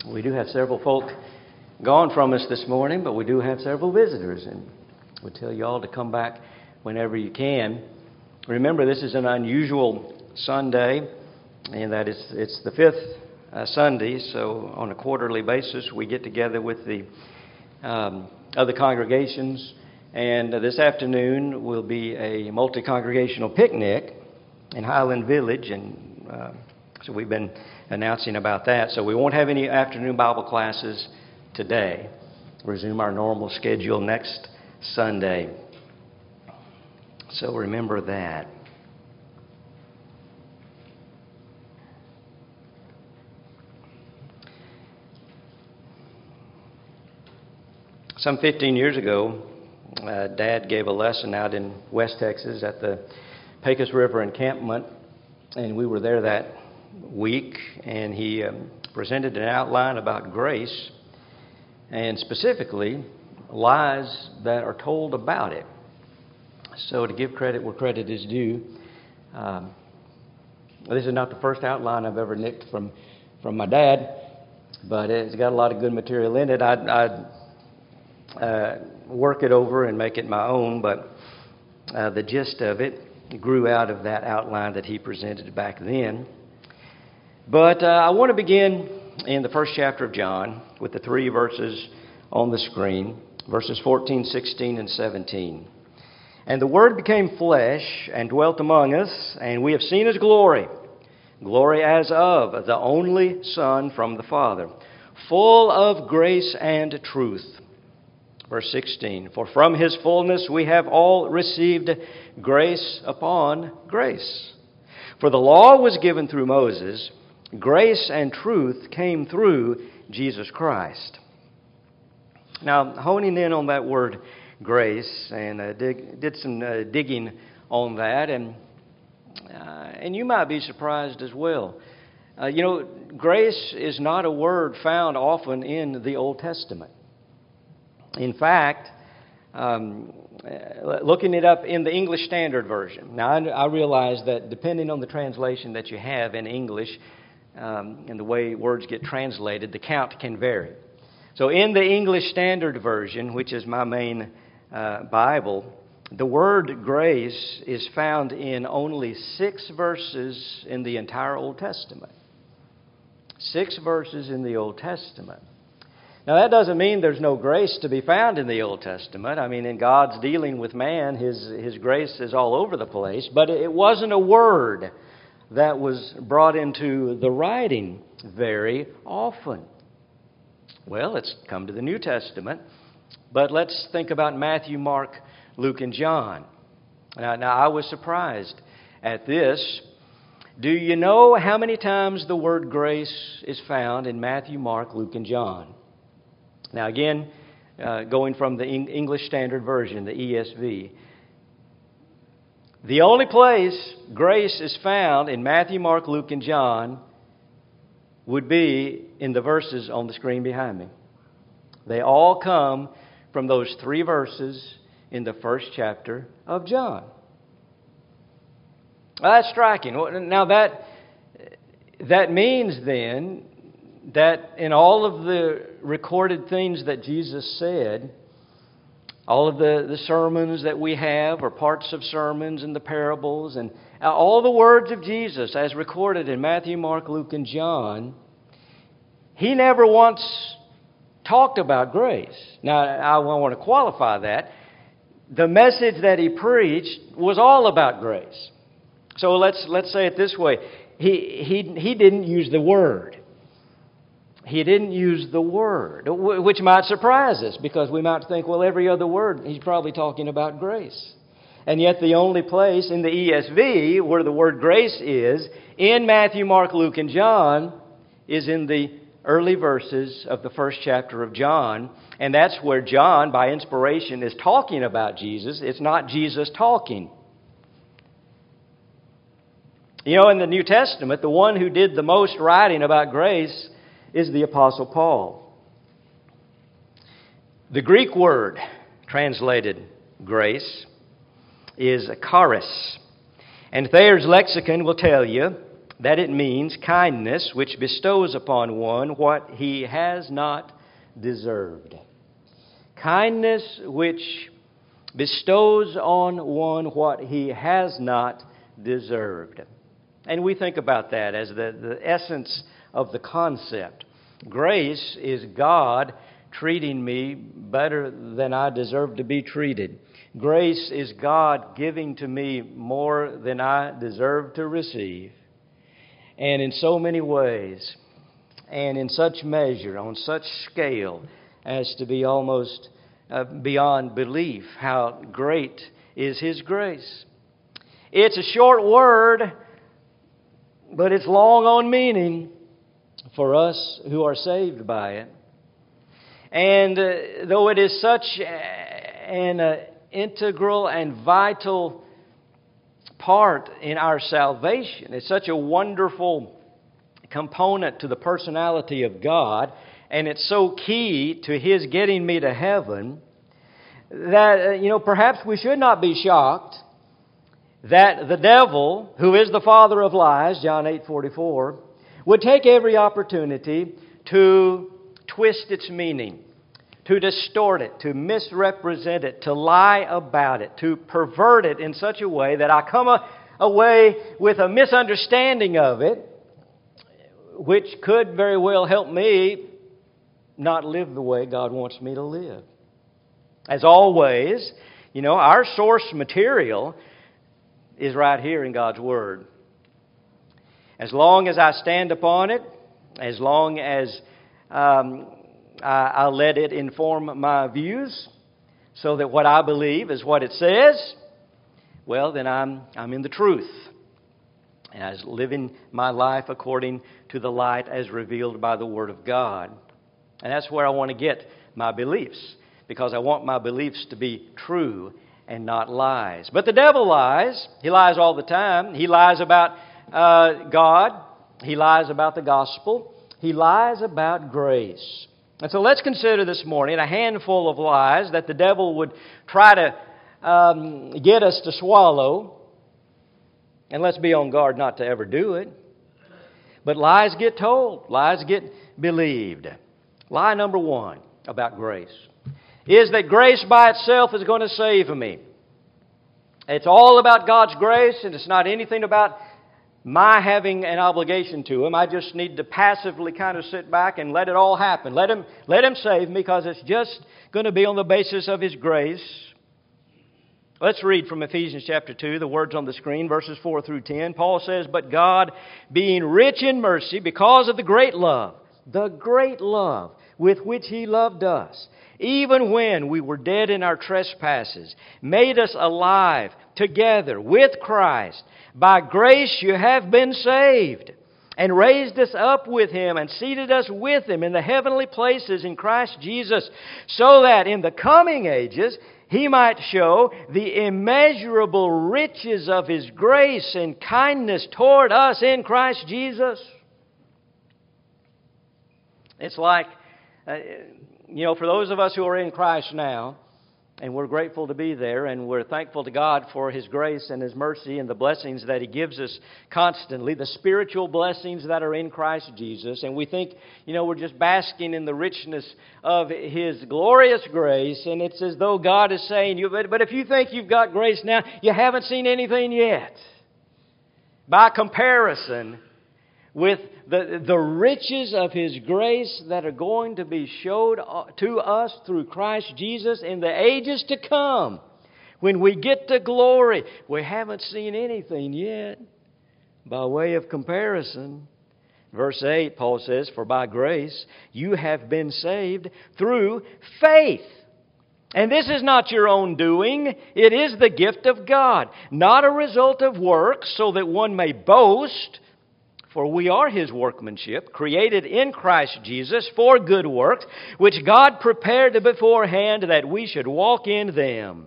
We do have several folk gone from us this morning, but we do have several visitors, and we tell you all to come back whenever you can. Remember, this is an unusual Sunday, and that it's the fifth Sunday, so on a quarterly basis we get together with the other congregations, and this afternoon will be a multi-congregational picnic in Highland Village, and so we've been announcing about that. So we won't have any afternoon Bible classes today. Resume our normal schedule next Sunday. So remember that. Some 15 years ago, Dad gave a lesson out in West Texas at the Pecos River encampment, and we were there that week, and he presented an outline about grace, and specifically lies that are told about it. So to give credit where credit is due, this is not the first outline I've ever nicked from my dad, but it's got a lot of good material in it. I'd work it over and make it my own, but the gist of it grew out of that outline that he presented back then. But I want to begin in the first chapter of John with the three verses on the screen, verses 14, 16, and 17. And the Word became flesh and dwelt among us, and we have seen His glory, glory as of the only Son from the Father, full of grace and truth. Verse 16, for from His fullness we have all received grace upon grace. For the law was given through Moses, grace and truth came through Jesus Christ. Now, honing in on that word grace, and did some digging on that, and you might be surprised as well. Grace is not a word found often in the Old Testament. In fact, looking it up in the English Standard Version. Now, I realize that depending on the translation that you have in English and the way words get translated, the count can vary. So in the English Standard Version, which is my main Bible, the word grace is found in only 6 verses in the entire Old Testament. 6 verses in the Old Testament. Now, that doesn't mean there's no grace to be found in the Old Testament. I mean, in God's dealing with man, His grace is all over the place. But it wasn't a word that was brought into the writing very often. Well, let's come to the New Testament. But let's think about Matthew, Mark, Luke, and John. Now, I was surprised at this. Do you know how many times the word grace is found in Matthew, Mark, Luke, and John? Now again, going from the English Standard Version, the ESV, the only place grace is found in Matthew, Mark, Luke, and John would be in the verses on the screen behind me. They all come from those 3 verses in the first chapter of John. Well, that's striking. Now that means then that in all of the recorded things that Jesus said, all of the sermons that we have, or parts of sermons and the parables, and all the words of Jesus as recorded in Matthew, Mark, Luke, and John, He never once talked about grace. Now, I want to qualify that. The message that He preached was all about grace. So let's say it this way. He didn't use the word. He didn't use the word, which might surprise us, because we might think, well, every other word, He's probably talking about grace. And yet the only place in the ESV where the word grace is, in Matthew, Mark, Luke, and John, is in the early verses of the first chapter of John. And that's where John, by inspiration, is talking about Jesus. It's not Jesus talking. You know, in the New Testament, the one who did the most writing about grace is the Apostle Paul. The Greek word translated grace is charis. And Thayer's lexicon will tell you that it means kindness which bestows upon one what he has not deserved. Kindness which bestows on one what he has not deserved. And we think about that as the essence of the concept. Grace is God treating me better than I deserve to be treated. Grace is God giving to me more than I deserve to receive. And in so many ways, and in such measure, on such scale, as to be almost beyond belief how great is His grace. It's a short word, but it's long on meaning for us who are saved by it. And though it is such an integral and vital part in our salvation, it's such a wonderful component to the personality of God, and it's so key to His getting me to heaven, that, perhaps we should not be shocked that the devil, who is the father of lies, John 8:44, would take every opportunity to twist its meaning, to distort it, to misrepresent it, to lie about it, to pervert it in such a way that I come away with a misunderstanding of it, which could very well help me not live the way God wants me to live. As always, our source material is right here in God's Word. As long as I stand upon it, as long as I let it inform my views, so that what I believe is what it says, well, then I'm in the truth, as living my life according to the light as revealed by the Word of God. And that's where I want to get my beliefs, because I want my beliefs to be true and not lies. But the devil lies. He lies all the time. He lies about God. He lies about the gospel. He lies about grace. And so let's consider this morning a handful of lies that the devil would try to get us to swallow. And let's be on guard not to ever do it. But lies get told. Lies get believed. Lie number one about grace is that grace by itself is going to save me. It's all about God's grace, and it's not anything about my having an obligation to Him. I just need to passively kind of sit back and let it all happen. Let Him save me, because it's just going to be on the basis of His grace. Let's read from Ephesians chapter 2, the words on the screen, verses 4 through 10. Paul says, "But God, being rich in mercy, because of the great love with which He loved us, even when we were dead in our trespasses, made us alive together with Christ. By grace you have been saved, and raised us up with Him, and seated us with Him in the heavenly places in Christ Jesus, so that in the coming ages He might show the immeasurable riches of His grace and kindness toward us in Christ Jesus." It's like, for those of us who are in Christ now, and we're grateful to be there, and we're thankful to God for His grace and His mercy and the blessings that He gives us constantly, the spiritual blessings that are in Christ Jesus, and we think, we're just basking in the richness of His glorious grace, and it's as though God is saying, but if you think you've got grace now, you haven't seen anything yet. By comparison with the riches of His grace that are going to be showed to us through Christ Jesus in the ages to come. When we get to glory, we haven't seen anything yet. By way of comparison, verse 8, Paul says, "For by grace you have been saved through faith. And this is not your own doing. It is the gift of God, not a result of works, so that one may boast. For we are His workmanship, created in Christ Jesus for good works, which God prepared beforehand that we should walk in them."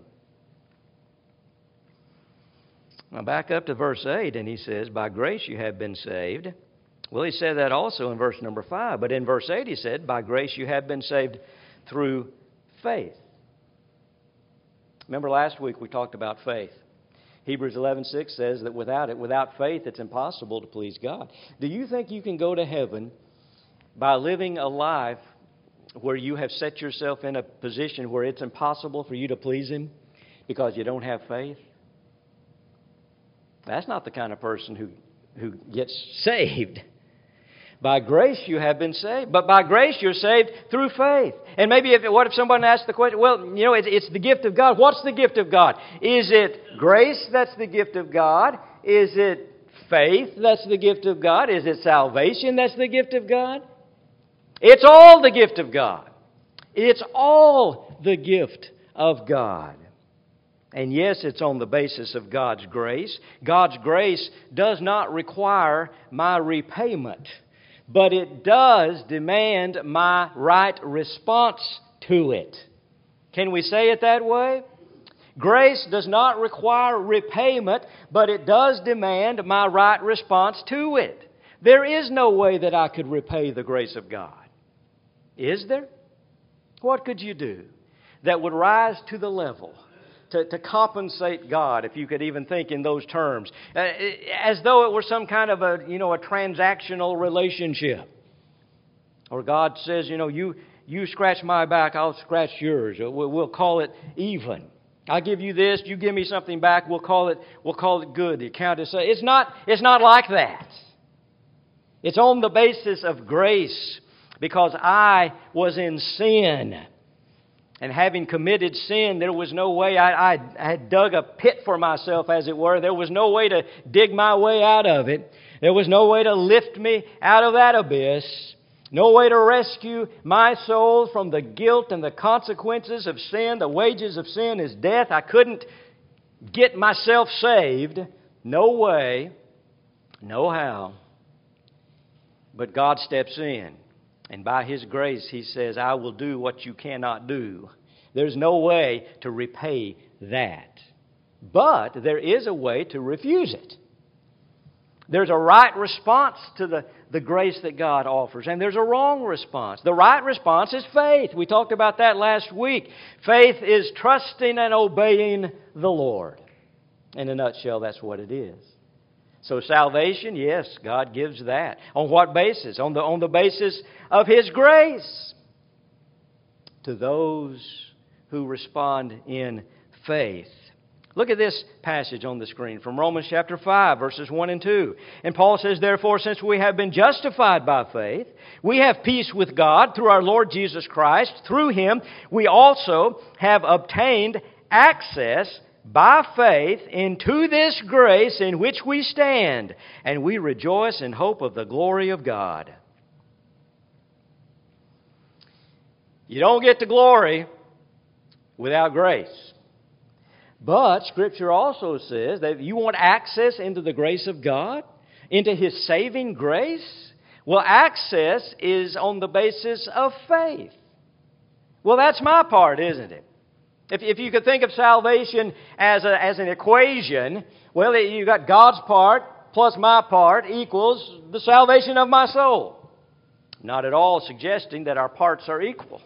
Now back up to verse 8, and he says, "By grace you have been saved." Well, he said that also in verse number 5. But in verse 8 he said, "By grace you have been saved through faith." Remember last week we talked about faith. Hebrews 11:6 says that without faith, it's impossible to please God. Do you think you can go to heaven by living a life where you have set yourself in a position where it's impossible for you to please Him because you don't have faith? That's not the kind of person who gets saved. By grace you have been saved, but by grace you're saved through faith. And maybe what if someone asks the question, well, it's the gift of God. What's the gift of God? Is it grace that's the gift of God? Is it faith that's the gift of God? Is it salvation that's the gift of God? It's all the gift of God. It's all the gift of God. And yes, it's on the basis of God's grace. God's grace does not require my repayment, but it does demand my right response to it. Can we say it that way? Grace does not require repayment, but it does demand my right response to it. There is no way that I could repay the grace of God. Is there? What could you do that would rise to the level to compensate God, if you could even think in those terms, as though it were some kind of a transactional relationship? Or God says, you scratch my back, I'll scratch yours. We'll call it even. I give you this, you give me something back, we'll call it good. The account is it's not like that. It's on the basis of grace, because I was in sin. And having committed sin, there was no way. I had dug a pit for myself, as it were. There was no way to dig my way out of it. There was no way to lift me out of that abyss. No way to rescue my soul from the guilt and the consequences of sin. The wages of sin is death. I couldn't get myself saved. No way. No how. But God steps in. And by His grace, He says, I will do what you cannot do. There's no way to repay that. But there is a way to refuse it. There's a right response to the grace that God offers. And there's a wrong response. The right response is faith. We talked about that last week. Faith is trusting and obeying the Lord. In a nutshell, that's what it is. So salvation, yes, God gives that. On what basis? On the basis of His grace to those who respond in faith. Look at this passage on the screen from Romans chapter 5, verses 1 and 2. And Paul says, therefore, since we have been justified by faith, we have peace with God through our Lord Jesus Christ. Through Him, we also have obtained access by faith into this grace in which we stand, and we rejoice in hope of the glory of God. You don't get to glory without grace. But Scripture also says that if you want access into the grace of God, into His saving grace, well, access is on the basis of faith. Well, that's my part, isn't it? If you could think of salvation as an equation, well, you've got God's part plus my part equals the salvation of my soul. Not at all suggesting that our parts are equal.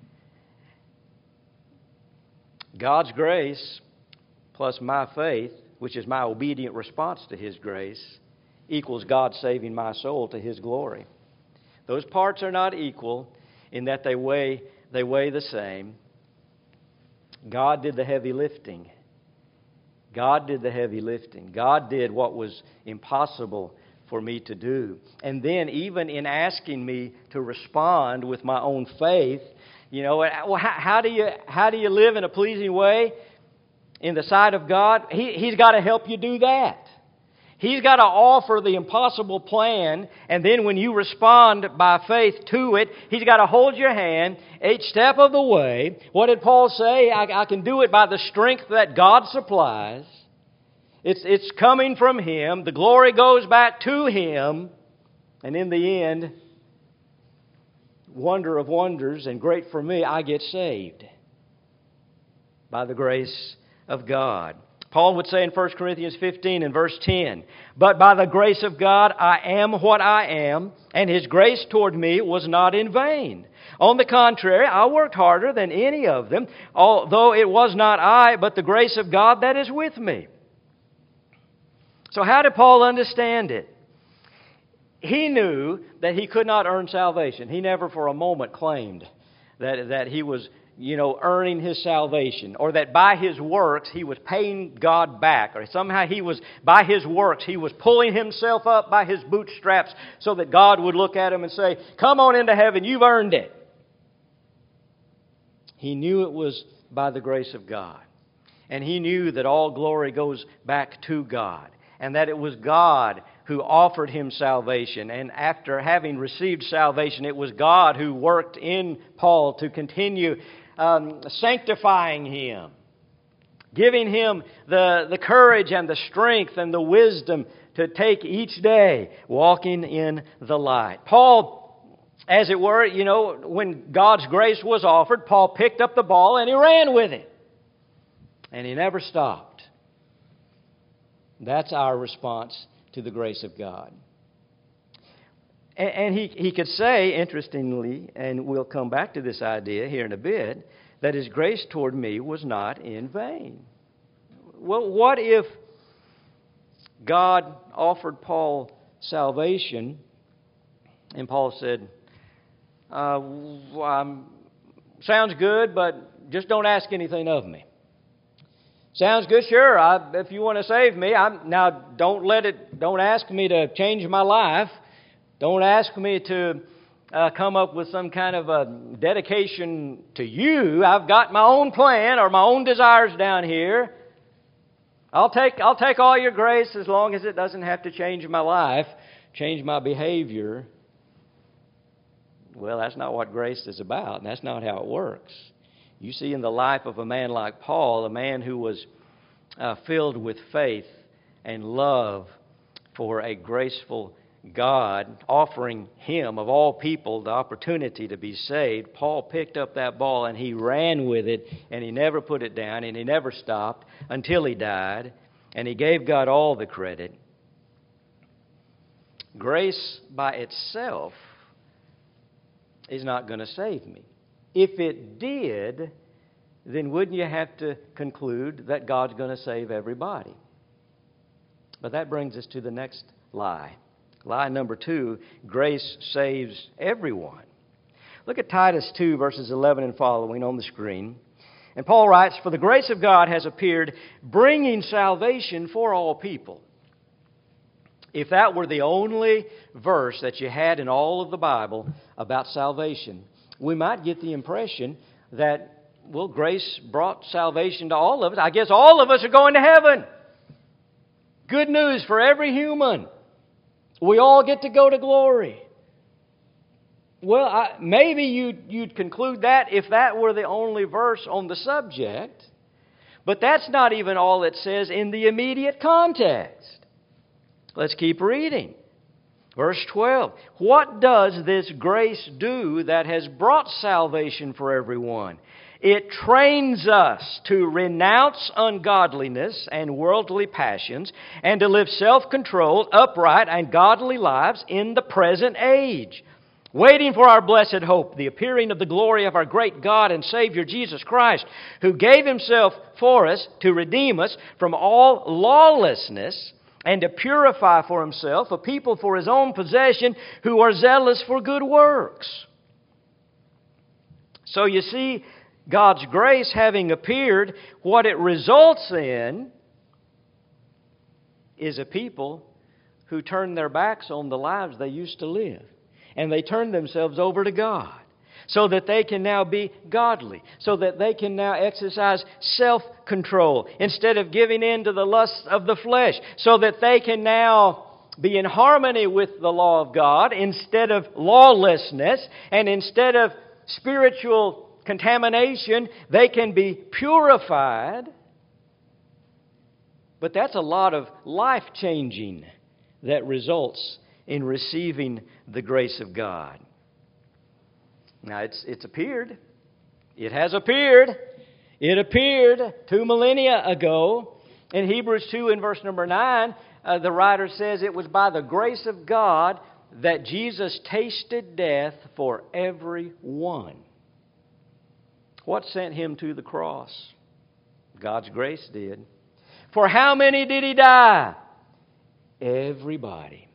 God's grace plus my faith, which is my obedient response to His grace, equals God saving my soul to His glory. Those parts are not equal in that they weigh the same. God did the heavy lifting. God did the heavy lifting. God did what was impossible for me to do. And then even in asking me to respond with my own faith, how do you live in a pleasing way in the sight of God? He's got to help you do that. He's got to offer the impossible plan, and then when you respond by faith to it, He's got to hold your hand each step of the way. What did Paul say? I can do it by the strength that God supplies. It's coming from Him. The glory goes back to Him. And in the end, wonder of wonders and great for me, I get saved by the grace of God. Paul would say in 1 Corinthians 15 and verse 10, but by the grace of God I am what I am, and His grace toward me was not in vain. On the contrary, I worked harder than any of them, although it was not I, but the grace of God that is with me. So how did Paul understand it? He knew that he could not earn salvation. He never for a moment claimed that he was, earning his salvation, or that by his works he was paying God back, or somehow by his works, he was pulling himself up by his bootstraps so that God would look at him and say, "Come on into heaven, you've earned it." He knew it was by the grace of God. And he knew that all glory goes back to God, and that it was God who offered him salvation. And after having received salvation, it was God who worked in Paul to continue sanctifying him, giving him the courage and the strength and the wisdom to take each day walking in the light. Paul, as it were, when God's grace was offered, Paul picked up the ball and he ran with it. And he never stopped. That's our response to the grace of God. And he could say, interestingly, and we'll come back to this idea here in a bit, that His grace toward me was not in vain. Well, what if God offered Paul salvation and Paul said, sounds good, but just don't ask anything of me. Sounds good, sure. If you want to save me, don't ask me to change my life. Don't ask me to come up with some kind of a dedication to you. I've got my own plan or my own desires down here. I'll take all your grace as long as it doesn't have to change my life, change my behavior. Well, that's not what grace is about, and that's not how it works. You see in the life of a man like Paul, a man who was filled with faith and love for a graceful God, offering him, of all people, the opportunity to be saved. Paul picked up that ball and he ran with it, and he never put it down, and he never stopped until he died, and he gave God all the credit. Grace by itself is not going to save me. If it did, then wouldn't you have to conclude that God's going to save everybody? But that brings us to the next lie. Lie number 2, grace saves everyone. Look at Titus 2, verses 11 and following on the screen. And Paul writes, "For the grace of God has appeared, bringing salvation for all people." If that were the only verse that you had in all of the Bible about salvation, we might get the impression that, well, grace brought salvation to all of us. I guess all of us are going to heaven. Good news for every human. We all get to go to glory. Well, maybe you'd conclude that if that were the only verse on the subject. But that's not even all it says in the immediate context. Let's keep reading. Verse 12. What does this grace do that has brought salvation for everyone? It trains us to renounce ungodliness and worldly passions and to live self-controlled, upright, and godly lives in the present age, waiting for our blessed hope, the appearing of the glory of our great God and Savior Jesus Christ, who gave Himself for us to redeem us from all lawlessness and to purify for Himself a people for His own possession who are zealous for good works. So you see, God's grace having appeared, what it results in is a people who turn their backs on the lives they used to live. And they turn themselves over to God so that they can now be godly, so that they can now exercise self-control instead of giving in to the lusts of the flesh, so that they can now be in harmony with the law of God instead of lawlessness, and instead of spiritual contamination, they can be purified. But that's a lot of life-changing that results in receiving the grace of God. Now, it's appeared. It has appeared. It appeared 2 millennia ago. In Hebrews 2 in verse number 9, the writer says it was by the grace of God that Jesus tasted death for everyone. What sent Him to the cross? God's grace did. For how many did He die? Everybody.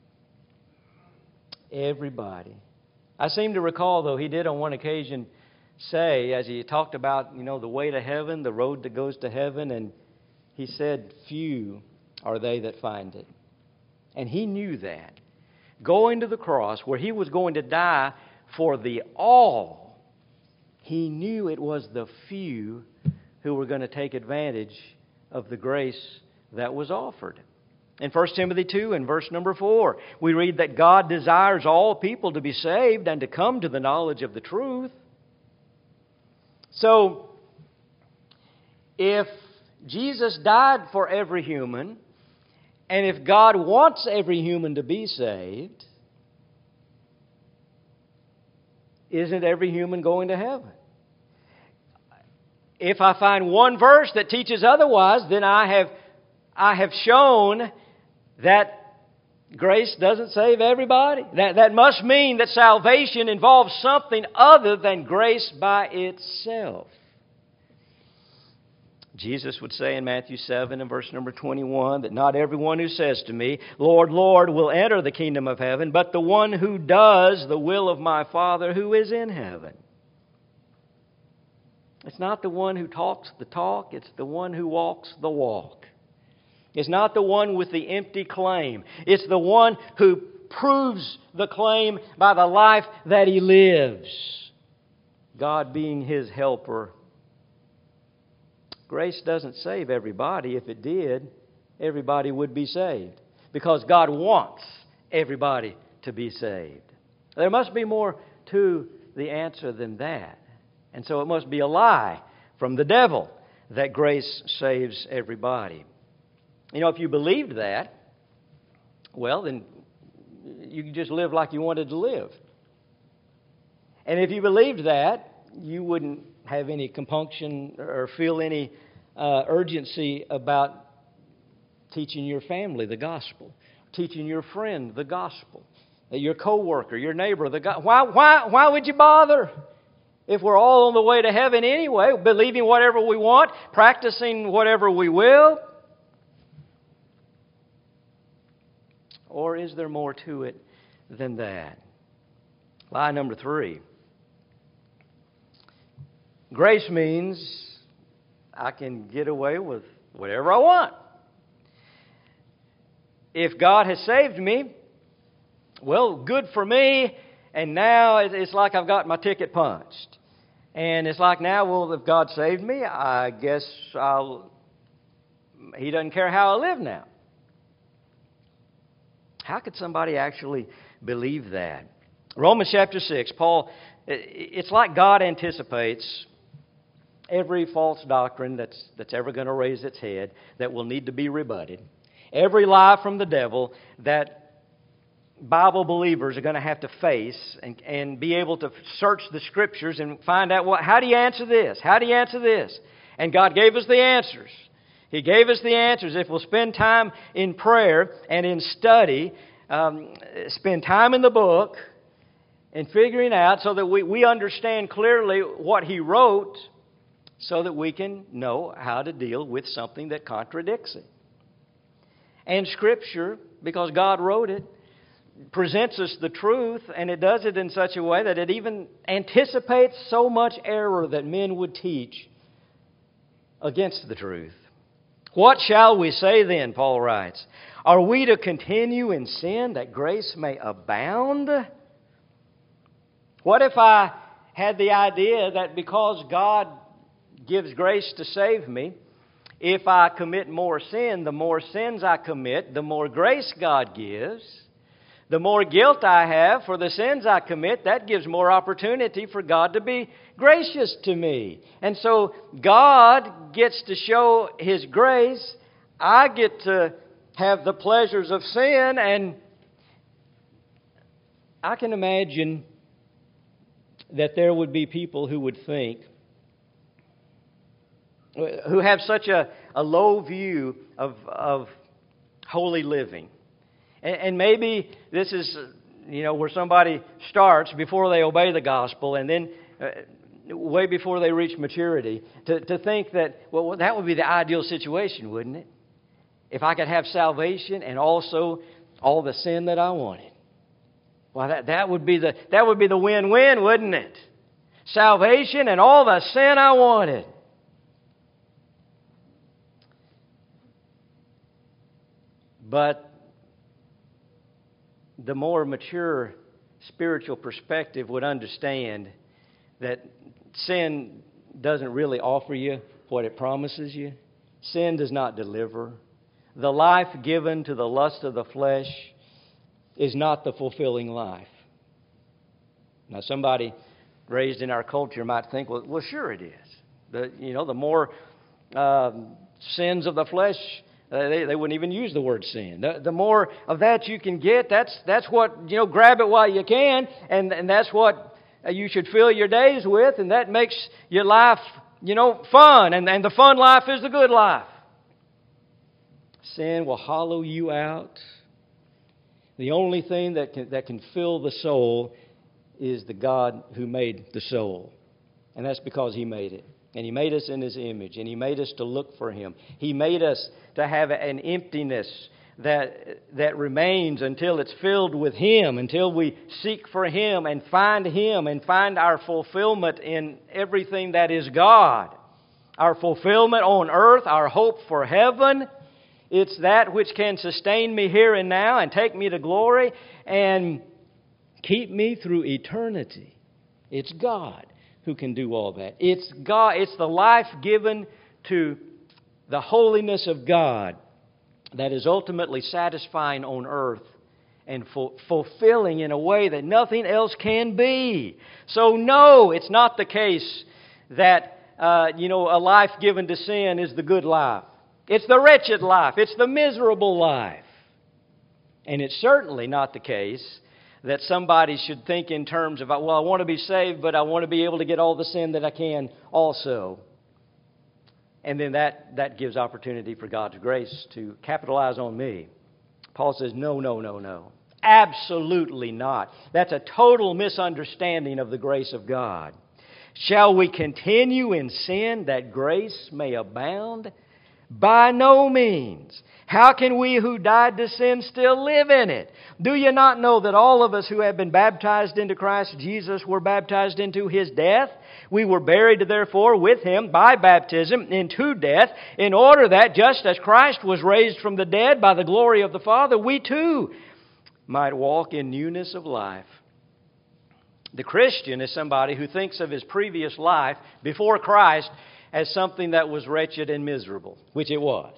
Everybody. I seem to recall, though, he did on one occasion say, as he talked about, the way to heaven, the road that goes to heaven, and he said, few are they that find it. And he knew that. Going to the cross, where he was going to die for the all, he knew it was the few who were going to take advantage of the grace that was offered. In 1 Timothy 2 and verse number 4, we read that God desires all people to be saved and to come to the knowledge of the truth. So, if Jesus died for every human, and if God wants every human to be saved, isn't every human going to heaven? If I find one verse that teaches otherwise, then I have shown that grace doesn't save everybody. That must mean that salvation involves something other than grace by itself. Jesus would say in Matthew 7 and verse number 21 that not everyone who says to me, Lord, Lord, will enter the kingdom of heaven, but the one who does the will of my Father who is in heaven. It's not the one who talks the talk, it's the one who walks the walk. It's not the one with the empty claim. It's the one who proves the claim by the life that he lives. God being his helper. Grace doesn't save everybody. If it did, everybody would be saved. Because God wants everybody to be saved. There must be more to the answer than that. And so it must be a lie from the devil that grace saves everybody. If you believed that, well, then you could just live like you wanted to live. And if you believed that, you wouldn't have any compunction or feel any urgency about teaching your family the gospel, teaching your friend the gospel, your coworker, your neighbor the gospel. Why would you bother? If we're all on the way to heaven anyway, believing whatever we want, practicing whatever we will. Or is there more to it than that? Lie number 3. Grace means I can get away with whatever I want. If God has saved me, well, good for me, and now it's like I've got my ticket punched. And it's like now, well, if God saved me, I guess He doesn't care how I live now. How could somebody actually believe that? Romans chapter 6, Paul, it's like God anticipates every false doctrine that's ever going to raise its head that will need to be rebutted. Every lie from the devil that Bible believers are going to have to face and be able to search the Scriptures and find out, how do you answer this? How do you answer this? And God gave us the answers. He gave us the answers. If we'll spend time in prayer and in study, spend time in the book and figuring out so that we understand clearly what He wrote so that we can know how to deal with something that contradicts it. And Scripture, because God wrote it, presents us the truth, and it does it in such a way that it even anticipates so much error that men would teach against the truth. What shall we say then, Paul writes? Are we to continue in sin that grace may abound? What if I had the idea that because God gives grace to save me, if I commit more sin, the more sins I commit, the more grace God gives. The more guilt I have for the sins I commit, that gives more opportunity for God to be gracious to me. And so God gets to show His grace. I get to have the pleasures of sin. And I can imagine that there would be people who would think, who have such a low view of holy living. And maybe this is, where somebody starts before they obey the gospel and then way before they reach maturity to think that, well, that would be the ideal situation, wouldn't it? if I could have salvation and also all the sin that I wanted. Well, that would be the win-win, wouldn't it? Salvation and all the sin I wanted. But the more mature spiritual perspective would understand that sin doesn't really offer you what it promises you. Sin does not deliver. The life given to the lust of the flesh is not the fulfilling life. Now, somebody raised in our culture might think, well, sure it is. The more sins of the flesh, they wouldn't even use the word sin. The more of that you can get, that's what, grab it while you can, and that's what you should fill your days with, and that makes your life, fun, and the fun life is the good life. Sin will hollow you out. The only thing that can fill the soul is the God who made the soul. And that's because He made it. And He made us in His image. And He made us to look for Him. He made us to have an emptiness that remains until it's filled with Him, until we seek for Him and find Him and find our fulfillment in everything that is God. Our fulfillment on earth, our hope for heaven. It's that which can sustain me here and now and take me to glory and keep me through eternity. It's God who can do all that. It's God. It's the life given to the holiness of God that is ultimately satisfying on earth and fulfilling in a way that nothing else can be. So no, it's not the case that a life given to sin is the good life. It's the wretched life. It's the miserable life. And it's certainly not the case that somebody should think in terms of, I want to be saved, but I want to be able to get all the sin that I can also. And then that gives opportunity for God's grace to capitalize on me. Paul says, no. Absolutely not. That's a total misunderstanding of the grace of God. Shall we continue in sin that grace may abound? By no means. How can we who died to sin still live in it? Do you not know that all of us who have been baptized into Christ Jesus were baptized into His death? We were buried therefore with Him by baptism into death, in order that just as Christ was raised from the dead by the glory of the Father, we too might walk in newness of life. The Christian is somebody who thinks of his previous life before Christ as something that was wretched and miserable, which it was.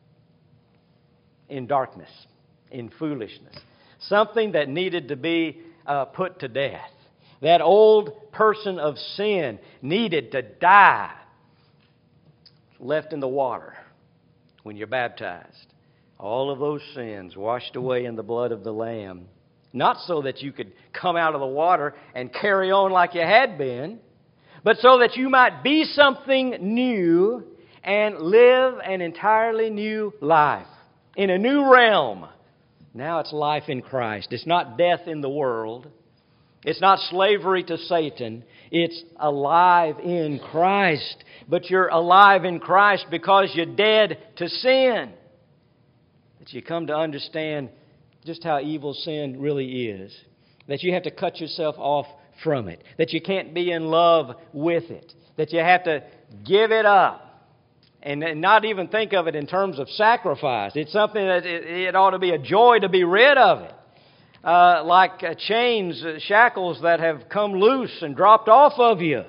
In darkness, in foolishness. Something that needed to be put to death. That old person of sin needed to die. Left in the water when you're baptized. All of those sins washed away in the blood of the Lamb. Not so that you could come out of the water and carry on like you had been, but so that you might be something new and live an entirely new life in a new realm. Now it's life in Christ. It's not death in the world. It's not slavery to Satan. It's alive in Christ. But you're alive in Christ because you're dead to sin. That you come to understand just how evil sin really is. That you have to cut yourself off from it. That you can't be in love with it. That you have to give it up. And not even think of it in terms of sacrifice. It's something that it ought to be a joy to be rid of it. Like chains, shackles that have come loose and dropped off of you.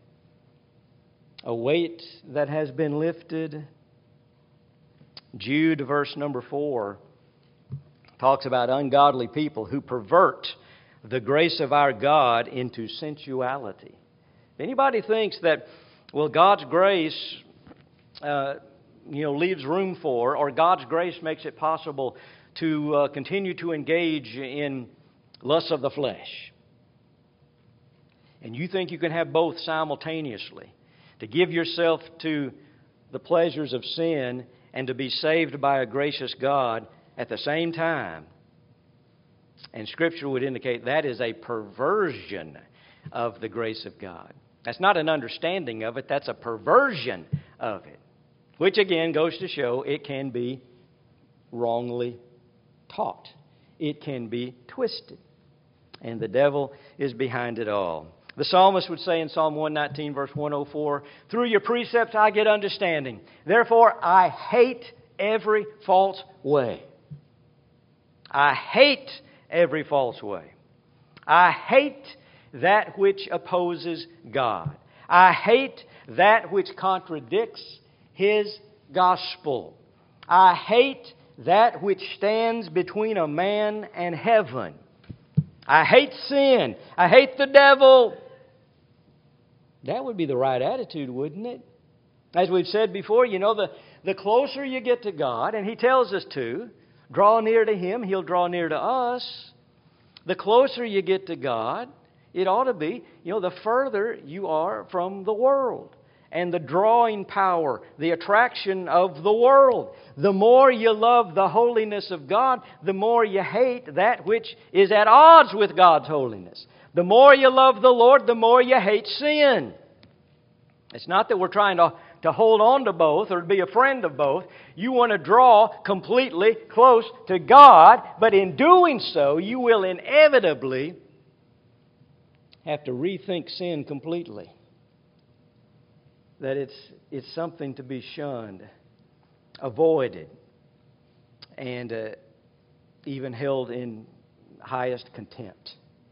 A weight that has been lifted. Jude, verse number 4, talks about ungodly people who pervert the grace of our God into sensuality. If anybody thinks that, God's grace, leaves room for, or God's grace makes it possible to continue to engage in lusts of the flesh, and you think you can have both simultaneously, to give yourself to the pleasures of sin and to be saved by a gracious God at the same time, and Scripture would indicate that is a perversion of the grace of God. That's not an understanding of it, that's a perversion of it. Which again goes to show it can be wrongly taught. It can be twisted. And the devil is behind it all. The psalmist would say in Psalm 119, verse 104, "Through your precepts I get understanding. Therefore I hate every false way." I hate every false way. I hate that which opposes God. I hate that which contradicts His gospel. I hate that which stands between a man and heaven. I hate sin. I hate the devil. That would be the right attitude, wouldn't it? As we've said before, the closer you get to God, and He tells us to, draw near to Him, He'll draw near to us. The closer you get to God, it ought to be, the further you are from the world. And the drawing power, the attraction of the world. The more you love the holiness of God, the more you hate that which is at odds with God's holiness. The more you love the Lord, the more you hate sin. It's not that we're trying to hold on to both or to be a friend of both. You want to draw completely close to God, but in doing so, you will inevitably have to rethink sin completely. That it's something to be shunned, avoided, and even held in highest contempt.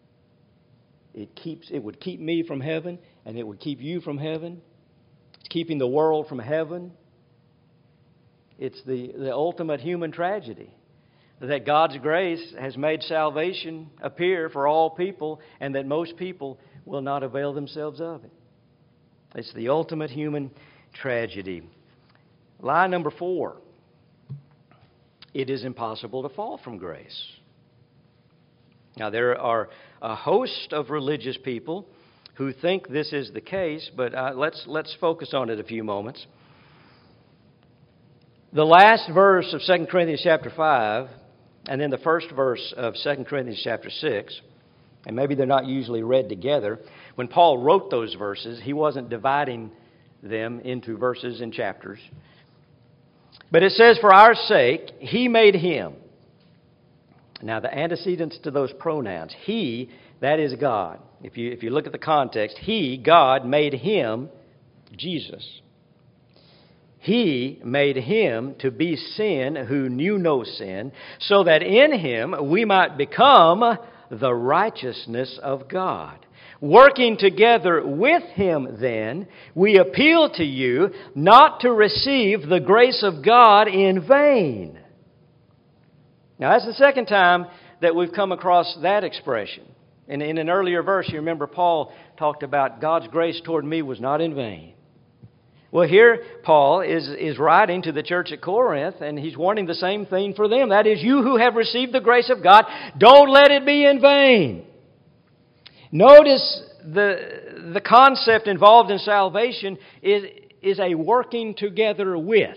It would keep me from heaven, and it would keep you from heaven. It's keeping the world from heaven. It's the ultimate human tragedy that God's grace has made salvation appear for all people, and that most people will not avail themselves of it. It's the ultimate human tragedy. Lie number 4. It is impossible to fall from grace. Now, there are a host of religious people who think this is the case, but let's focus on it a few moments. The last verse of 2 Corinthians chapter 5, and then the first verse of 2 Corinthians chapter 6, and maybe they're not usually read together. When Paul wrote those verses, he wasn't dividing them into verses and chapters. But it says, "For our sake, He made Him." Now, the antecedents to those pronouns, He, that is God. If you look at the context, He, God, made Him, Jesus. He made Him to be sin who knew no sin, so that in Him we might become the righteousness of God. Working together with Him, then, we appeal to you not to receive the grace of God in vain. Now, that's the second time that we've come across that expression. In an earlier verse, you remember Paul talked about God's grace toward me was not in vain. Well, here Paul is writing to the church at Corinth, and he's wanting the same thing for them. That is, you who have received the grace of God, don't let it be in vain. Notice the concept involved in salvation is a working together with.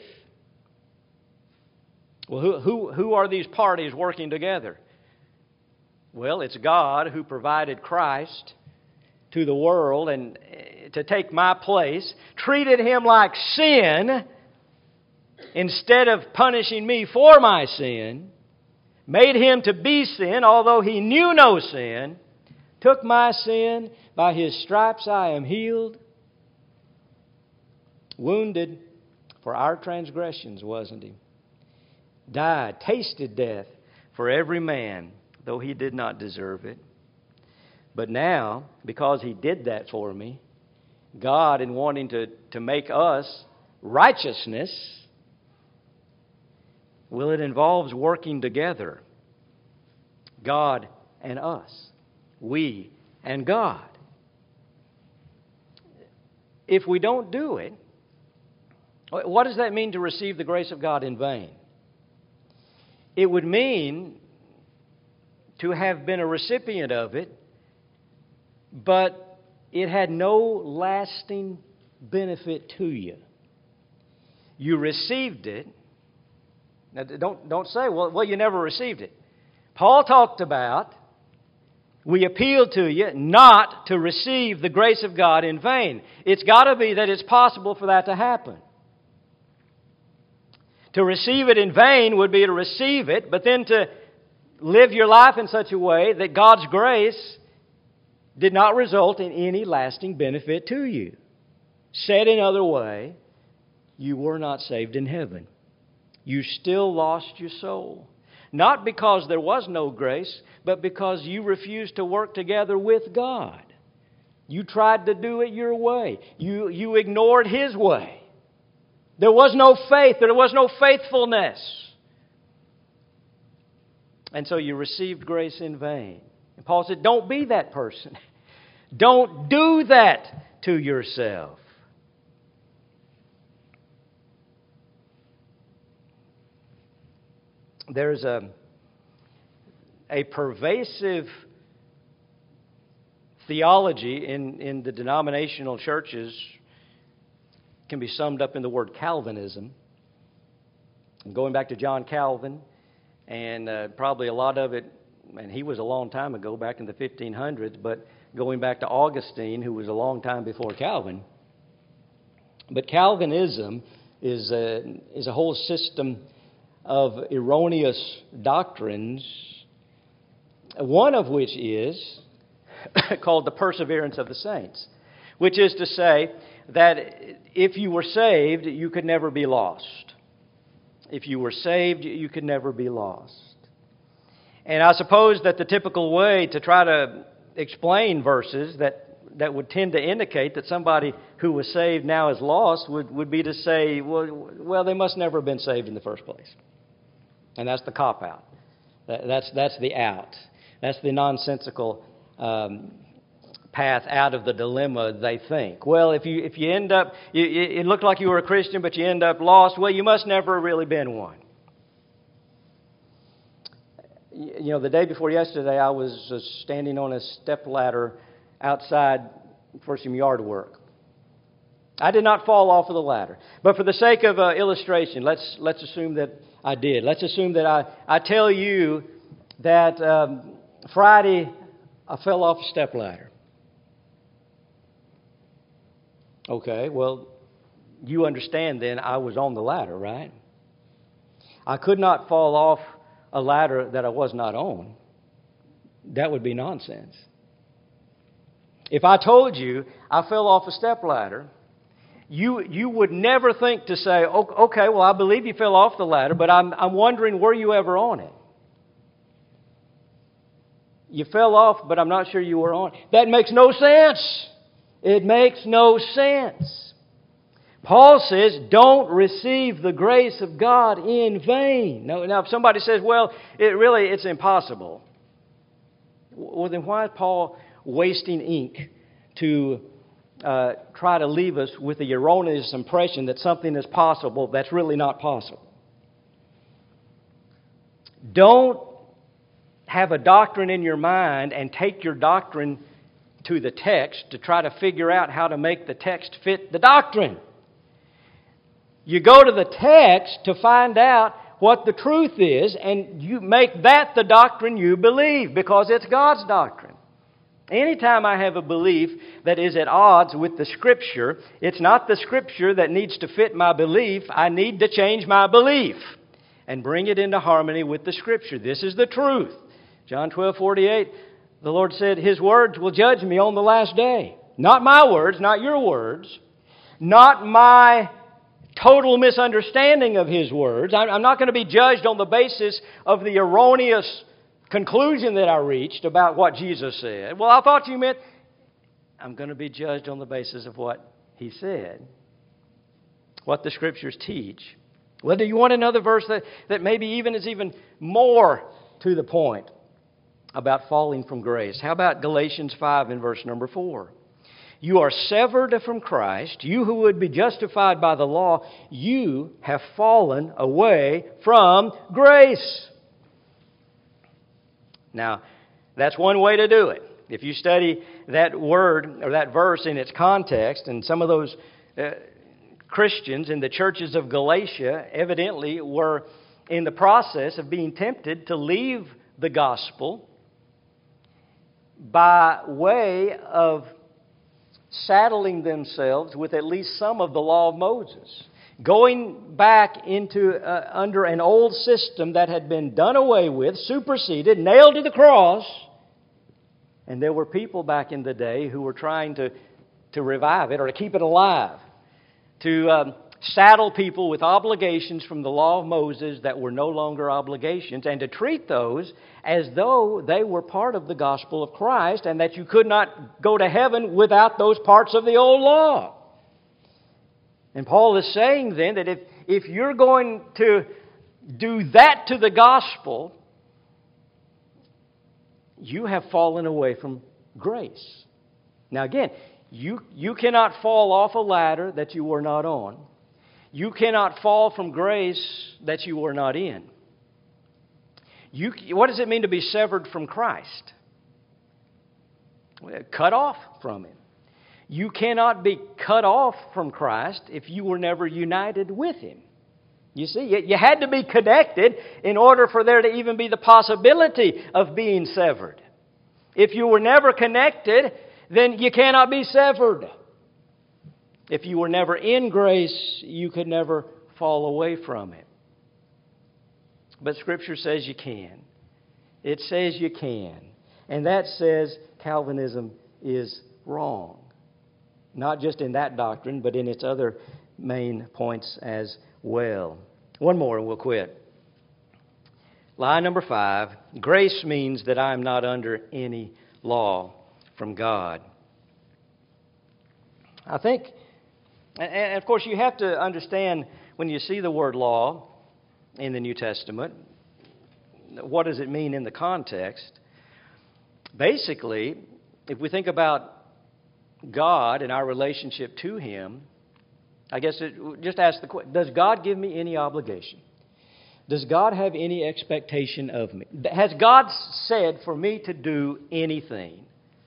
Well, who are these parties working together? Well, it's God who provided Christ to the world and to take my place, treated Him like sin instead of punishing me for my sin, made Him to be sin although He knew no sin, took my sin, by His stripes I am healed, wounded for our transgressions, wasn't He? Died, tasted death for every man, though He did not deserve it. But now, because He did that for me, God, in wanting to make us righteousness, well, it involves working together. God and us. We and God. If we don't do it, what does that mean to receive the grace of God in vain? It would mean to have been a recipient of it, but it had no lasting benefit to you. You received it. Now, don't say, well, you never received it. Paul talked about, we appeal to you not to receive the grace of God in vain. It's got to be that it's possible for that to happen. To receive it in vain would be to receive it, but then to live your life in such a way that God's grace did not result in any lasting benefit to you. Said another way, you were not saved in heaven. You still lost your soul. Not because there was no grace, but because you refused to work together with God. You tried to do it your way. You ignored His way. There was no faith. There was no faithfulness. And so you received grace in vain. And Paul said, don't be that person. Don't do that to yourself. There's a pervasive theology in the denominational churches, can be summed up in the word Calvinism. And going back to John Calvin, and probably a lot of it, and he was a long time ago, back in the 1500s, but going back to Augustine, who was a long time before Calvin. But Calvinism is a whole system of erroneous doctrines, one of which is called the perseverance of the saints, which is to say that if you were saved, you could never be lost. If you were saved, you could never be lost. And I suppose that the typical way to try to explain verses that would tend to indicate that somebody who was saved now is lost would be to say, well, they must never have been saved in the first place. And that's the cop-out. That's the out. That's the nonsensical path out of the dilemma they think. Well, if you end up, it looked like you were a Christian, but you end up lost, well, you must never have really been one. You know, the day before yesterday, I was standing on a stepladder outside for some yard work. I did not fall off of the ladder. But for the sake of illustration, let's assume that I did. Let's assume that I tell you that Friday I fell off a stepladder. Okay, well, you understand then I was on the ladder, right? I could not fall off a ladder that I was not on. That would be nonsense. If I told you I fell off a stepladder, you would never think to say, okay, well, I believe you fell off the ladder, but I'm wondering, were you ever on it? You fell off, but I'm not sure you were on it. That makes no sense. It makes no sense. Paul says, don't receive the grace of God in vain. Now, if somebody says, well, it's impossible. Well, then why is Paul wasting ink to try to leave us with the erroneous impression that something is possible that's really not possible? Don't have a doctrine in your mind and take your doctrine to the text to try to figure out how to make the text fit the doctrine. You go to the text to find out what the truth is, and you make that the doctrine you believe, because it's God's doctrine. Anytime I have a belief that is at odds with the Scripture, it's not the Scripture that needs to fit my belief. I need to change my belief and bring it into harmony with the Scripture. This is the truth. John 12:48, the Lord said, His words will judge me on the last day. Not my words, not your words. Not my total misunderstanding of His words. I'm not going to be judged on the basis of the erroneous conclusion that I reached about what Jesus said. Well, I thought you meant... I'm going to be judged on the basis of what He said. What the Scriptures teach. Well, do you want another verse that maybe even is even more to the point about falling from grace? How about Galatians 5 in verse number 4? You are severed from Christ. You who would be justified by the law, you have fallen away from grace. Now, that's one way to do it. If you study that word or that verse in its context, and some of those Christians in the churches of Galatia evidently were in the process of being tempted to leave the gospel by way of saddling themselves with at least some of the law of Moses. going back into under an old system that had been done away with, superseded, nailed to the cross. And there were people back in the day who were trying to revive it or to keep it alive, to saddle people with obligations from the law of Moses that were no longer obligations, and to treat those as though they were part of the gospel of Christ and that you could not go to heaven without those parts of the old law. And Paul is saying then that if you're going to do that to the gospel, you have fallen away from grace. Now again, you cannot fall off a ladder that you were not on. You cannot fall from grace that you were not in. What does it mean to be severed from Christ? Cut off from Him. You cannot be cut off from Christ if you were never united with Him. You see, you had to be connected in order for there to even be the possibility of being severed. If you were never connected, then you cannot be severed. If you were never in grace, you could never fall away from it. But Scripture says you can. It says you can. And that says Calvinism is wrong. Not just in that doctrine, but in its other main points as well. One more and we'll quit. Lie number 5. Grace means that I am not under any law from God. I think, and of course you have to understand when you see the word law in the New Testament, what does it mean in the context? Basically, if we think about God and our relationship to Him, I guess just ask the question, does God give me any obligation? Does God have any expectation of me? Has God said for me to do anything?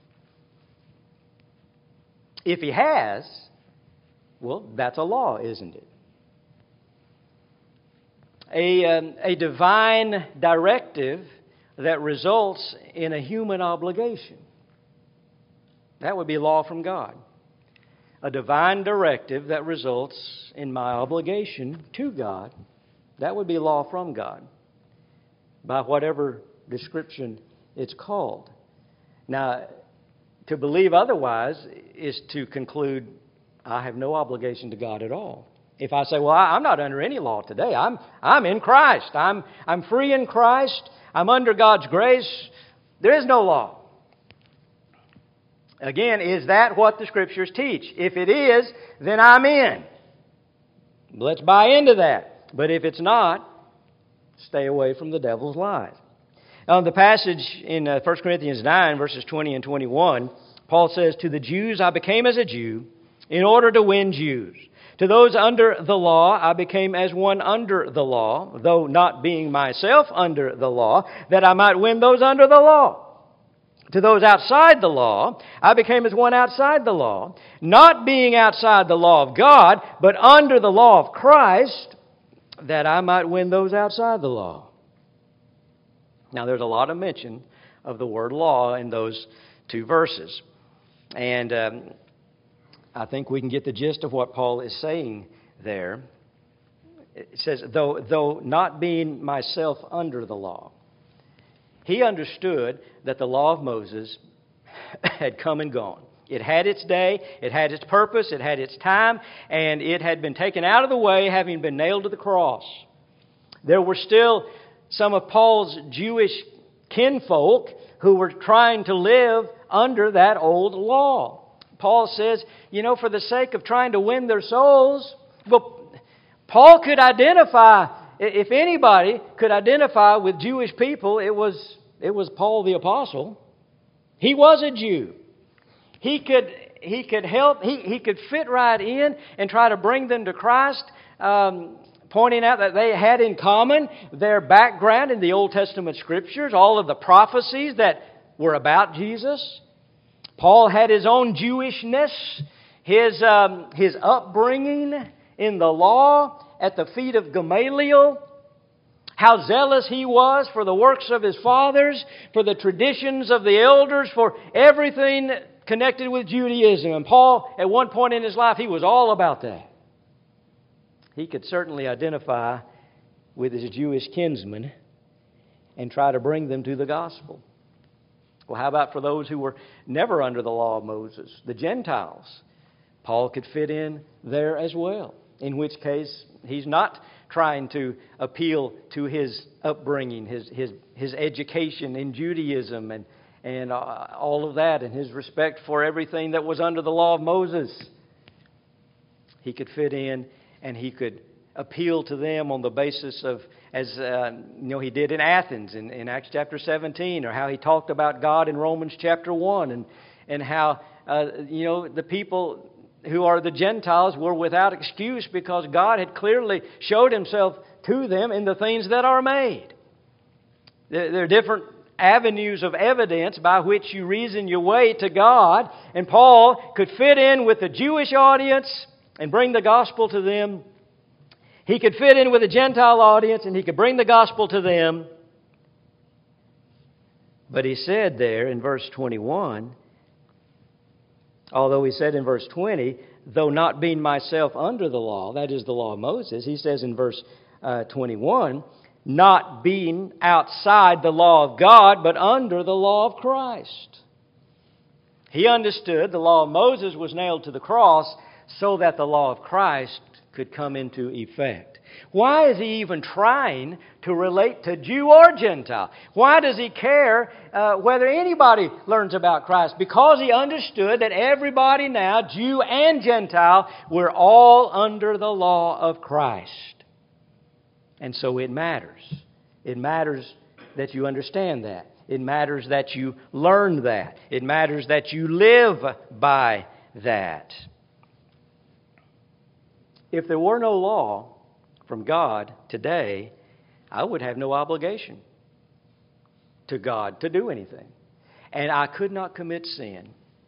If He has, well, that's a law, isn't it? A divine directive that results in a human obligation. That would be law from God. A divine directive that results in my obligation to God. That would be law from God, by whatever description it's called. Now, to believe otherwise is to conclude I have no obligation to God at all. If I say, well, I'm not under any law today. I'm in Christ. I'm free in Christ. I'm under God's grace. There is no law. Again, is that what the Scriptures teach? If it is, then I'm in. Let's buy into that. But if it's not, stay away from the devil's lies. Now, the passage in 1 Corinthians 9, verses 20 and 21, Paul says, to the Jews I became as a Jew in order to win Jews. To those under the law I became as one under the law, though not being myself under the law, that I might win those under the law. To those outside the law, I became as one outside the law, not being outside the law of God, but under the law of Christ, that I might win those outside the law. Now, there's a lot of mention of the word law in those two verses. And I think we can get the gist of what Paul is saying there. It says, though not being myself under the law. He understood that the law of Moses had come and gone. It had its day, it had its purpose, it had its time, and it had been taken out of the way, having been nailed to the cross. There were still some of Paul's Jewish kinfolk who were trying to live under that old law. Paul says, for the sake of trying to win their souls, well, Paul could identify, if anybody could identify with Jewish people, it was Paul the Apostle. He was a Jew. He could help, he could fit right in and try to bring them to Christ, pointing out that they had in common their background in the Old Testament Scriptures, all of the prophecies that were about Jesus. Paul had his own Jewishness, his upbringing in the law at the feet of Gamaliel, how zealous he was for the works of his fathers, for the traditions of the elders, for everything connected with Judaism. And Paul, at one point in his life, he was all about that. he could certainly identify with his Jewish kinsmen and try to bring them to the gospel. Well, how about for those who were never under the law of Moses, the Gentiles? Paul could fit in there as well, in which case he's not trying to appeal to his upbringing, his education in Judaism and all of that, and his respect for everything that was under the law of Moses. He could fit in, and he could appeal to them on the basis of, as he did in Athens in Acts chapter 17, or how he talked about God in Romans chapter 1, and how the people who are the Gentiles were without excuse because God had clearly showed Himself to them in the things that are made. There are different avenues of evidence by which you reason your way to God, and Paul could fit in with the Jewish audience and bring the gospel to them. He could fit in with the Gentile audience and he could bring the gospel to them. But he said there in verse 21, although he said in verse 20, though not being myself under the law, that is the law of Moses, he says in verse 21, not being outside the law of God, but under the law of Christ. He understood the law of Moses was nailed to the cross so that the law of Christ could come into effect. Why is he even trying to relate to Jew or Gentile? Why does he care whether anybody learns about Christ? Because he understood that everybody now, Jew and Gentile, we're all under the law of Christ. And so it matters. It matters that you understand that. It matters that you learn that. It matters that you live by that. If there were no law from God today, I would have no obligation to God to do anything. And I could not commit sin.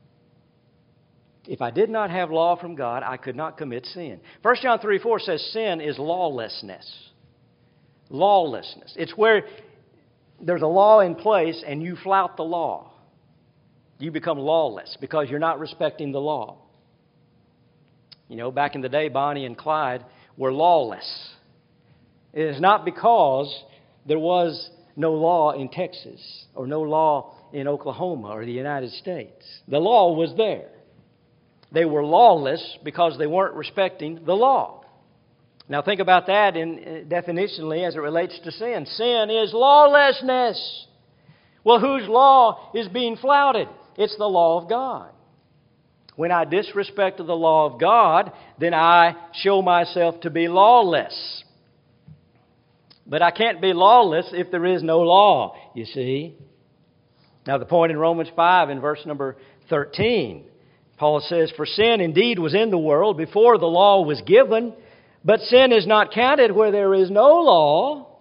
If I did not have law from God, I could not commit sin. 1 John 3:4 says sin is lawlessness. Lawlessness. It's where there's a law in place and you flout the law. You become lawless because you're not respecting the law. Back in the day, Bonnie and Clyde were lawless. It is not because there was no law in Texas or no law in Oklahoma or the United States. The law was there. They were lawless because they weren't respecting the law. Now think about that definitionally as it relates to sin. Sin is lawlessness. Well, whose law is being flouted? It's the law of God. When I disrespect the law of God, then I show myself to be lawless. But I can't be lawless if there is no law, you see. Now the point in Romans 5 in verse number 13, Paul says, for sin indeed was in the world before the law was given, but sin is not counted where there is no law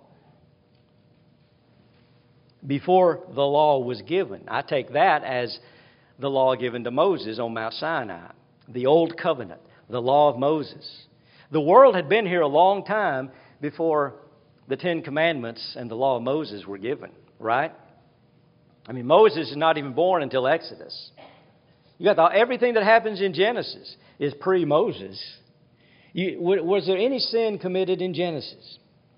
before the law was given. I take that as the law given to Moses on Mount Sinai, the Old Covenant, the law of Moses. The world had been here a long time before the Ten Commandments and the law of Moses were given, right? Moses is not even born until Exodus. You got everything that happens in Genesis is pre-Moses. Was there any sin committed in Genesis?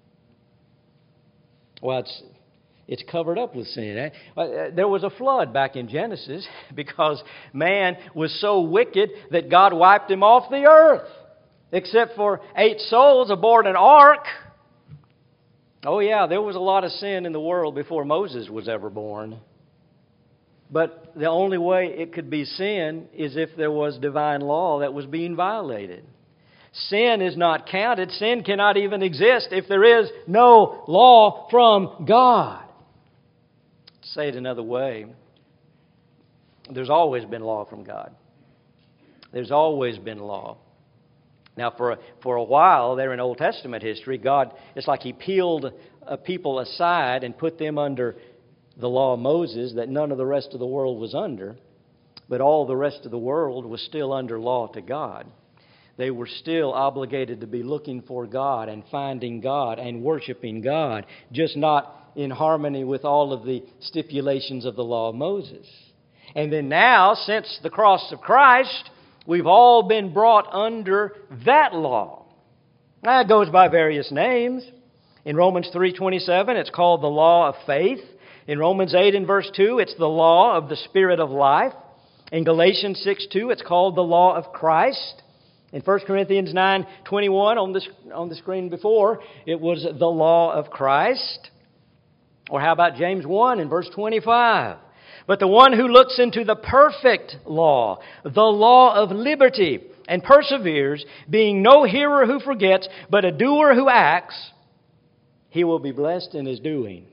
Well, it's covered up with sin. There was a flood back in Genesis because man was so wicked that God wiped him off the earth, except for 8 souls aboard an ark. Oh yeah, there was a lot of sin in the world before Moses was ever born. But the only way it could be sin is if there was divine law that was being violated. Sin is not counted. Sin cannot even exist if there is no law from God. To say it another way, there's always been law from God. There's always been law. Now, for a while there in Old Testament history, God, it's like He peeled people aside and put them under the law of Moses that none of the rest of the world was under. But all the rest of the world was still under law to God. They were still obligated to be looking for God and finding God and worshiping God, just not in harmony with all of the stipulations of the law of Moses. And then now, since the cross of Christ, we've all been brought under that law. Now, it goes by various names. In Romans 3:27, it's called the law of faith. In Romans 8 and verse 2, it's the law of the Spirit of life. In Galatians 6:2, it's called the law of Christ. In 1 Corinthians 9:21, on the screen before, it was the law of Christ. Or how about James 1 in verse 25? But the one who looks into the perfect law, the law of liberty, and perseveres, being no hearer who forgets, but a doer who acts, he will be blessed in his doing.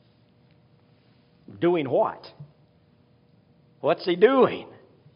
Doing what? What's he doing?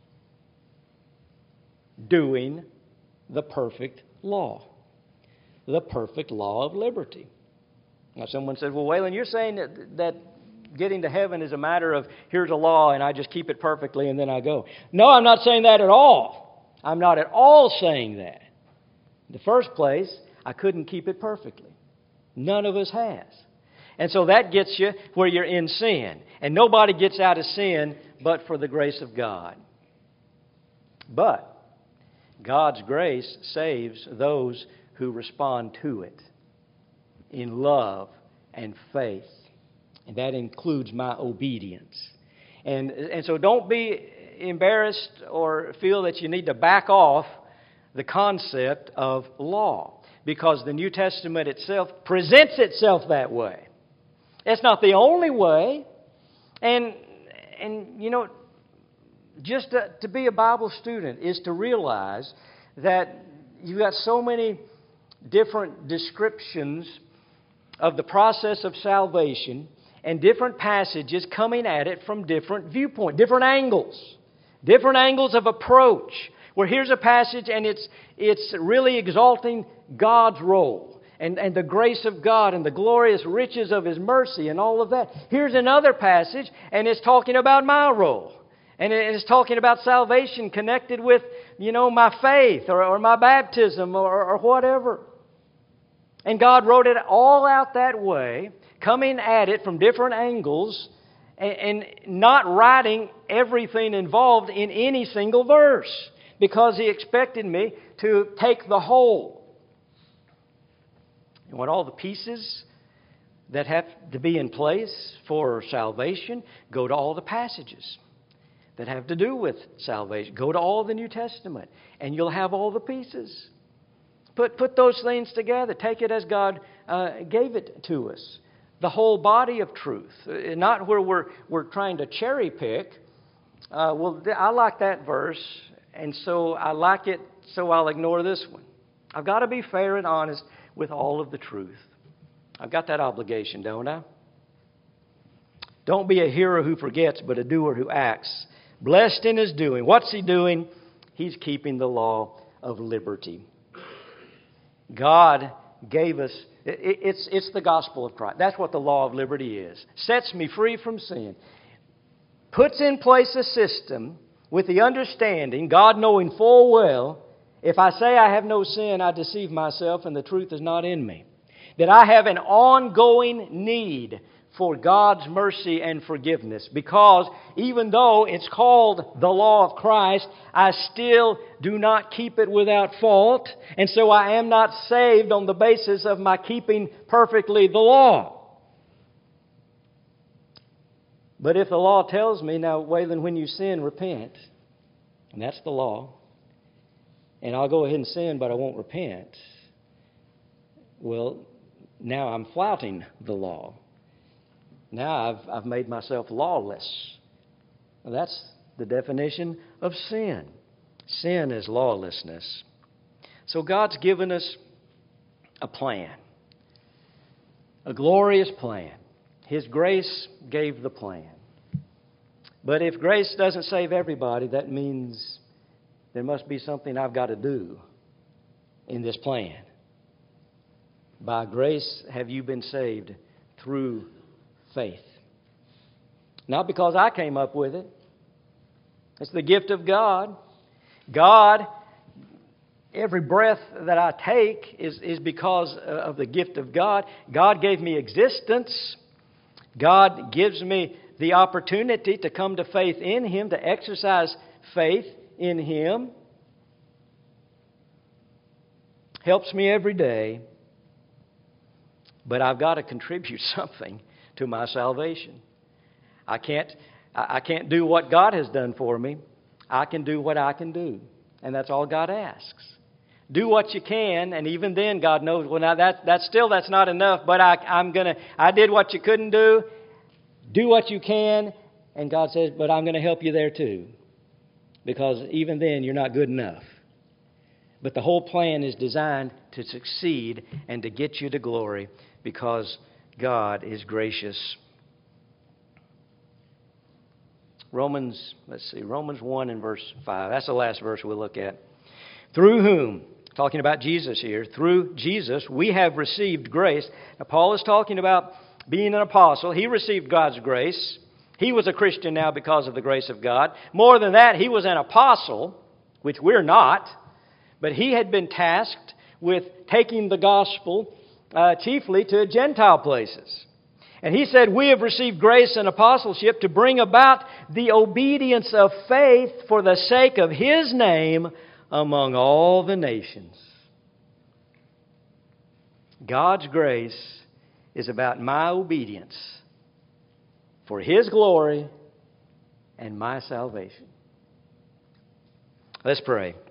Doing the perfect law. The perfect law of liberty. Now someone says, well, Waylon, you're saying that getting to heaven is a matter of here's a law and I just keep it perfectly and then I go. No, I'm not saying that at all. I'm not at all saying that. In the first place, I couldn't keep it perfectly. None of us has. And so that gets you where you're in sin. And nobody gets out of sin but for the grace of God. But God's grace saves those who respond to it in love and faith. And that includes my obedience. And so don't be embarrassed or feel that you need to back off the concept of law, because the New Testament itself presents itself that way. It's not the only way. And you know, just to be a Bible student is to realize that you've got so many different descriptions of the process of salvation and different passages coming at it from different viewpoints, different angles of approach. Where here's a passage and it's really exalting God's role and the grace of God and the glorious riches of His mercy and all of that. Here's another passage and it's talking about my role. And it's talking about salvation connected with, my faith or my baptism or whatever. And God wrote it all out that way, coming at it from different angles and not writing everything involved in any single verse, because He expected me to take the whole. And what all the pieces that have to be in place for salvation, go to all the passages that have to do with salvation. Go to all the New Testament, and you'll have all the pieces. Put those things together. Take it as God gave it to us. The whole body of truth, not where we're trying to cherry pick. I like that verse, and so I like it, so I'll ignore this one. I've got to be fair and honest with all of the truth. I've got that obligation, don't I? Don't be a hearer who forgets, but a doer who acts. Blessed in his doing. What's he doing? He's keeping the law of liberty. God gave us, it's the gospel of Christ. That's what the law of liberty is. Sets me free from sin. Puts in place a system with the understanding, God knowing full well, if I say I have no sin, I deceive myself and the truth is not in me. That I have an ongoing need for God's mercy and forgiveness. Because even though it's called the law of Christ, I still do not keep it without fault. And so I am not saved on the basis of my keeping perfectly the law. But if the law tells me, now, Waylon, when you sin, repent. And that's the law. And I'll go ahead and sin, but I won't repent. Well, now I'm flouting the law. Now I've made myself lawless. Well, that's the definition of sin. Sin is lawlessness. So God's given us a plan. A glorious plan. His grace gave the plan. But if grace doesn't save everybody, that means there must be something I've got to do in this plan. By grace have you been saved through faith. Not because I came up with it. It's the gift of God. God, every breath that I take is because of the gift of God. God gave me existence. God gives me the opportunity to come to faith in Him, to exercise faith in Him. helps me every day, but I've got to contribute something to my salvation. I can't do what God has done for me. I can do what I can do. And that's all God asks. Do what you can, and even then God knows, well, now that's not enough, but I did what you couldn't do. Do what you can, and God says, but I'm going to help you there too. Because even then you're not good enough. But the whole plan is designed to succeed and to get you to glory because God is gracious. Romans 1 and verse 5. That's the last verse we'll look at. Through whom, talking about Jesus here, through Jesus we have received grace. Now Paul is talking about being an apostle. He received God's grace. He was a Christian now because of the grace of God. More than that, he was an apostle, which we're not. But he had been tasked with taking the gospel chiefly to Gentile places. And he said, we have received grace and apostleship to bring about the obedience of faith for the sake of His name among all the nations. God's grace is about my obedience for His glory and my salvation. Let's pray.